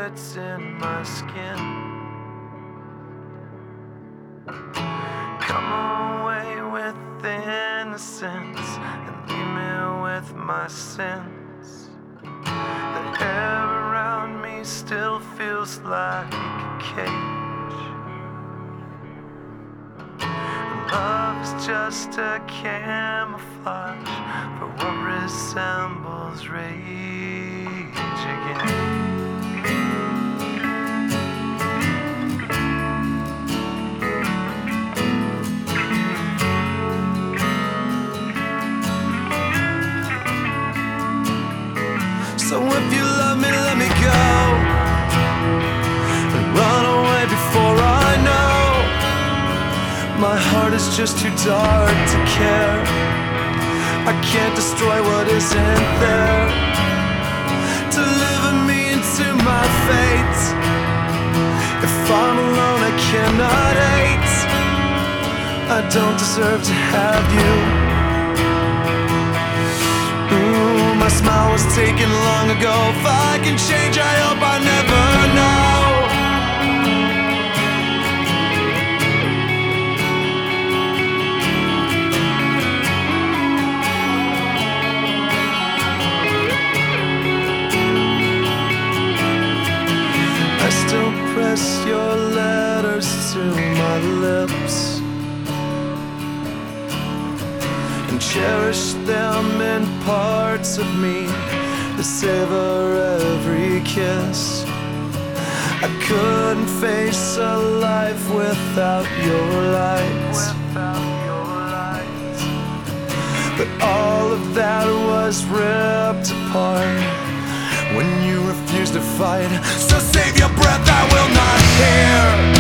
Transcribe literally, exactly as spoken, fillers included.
bullets in my skin. Come away with innocence and leave me with my sins. The air around me still feels like a cage. Love is just a camouflage for what resembles rage again. So if you love me, let me go and run away before I know. My heart is just too dark to care. I can't destroy what isn't there. Deliver me into my fate. If I'm alone, I cannot hate. I don't deserve to have you. Ooh, my smile was taken long ago. If I can change, I hope I never know. I still press your letters to my lips and cherish them in parts of me that savor every kiss. I couldn't face a life without your light, but all of that was ripped apart when you refused to fight. So save your breath, I will not hear.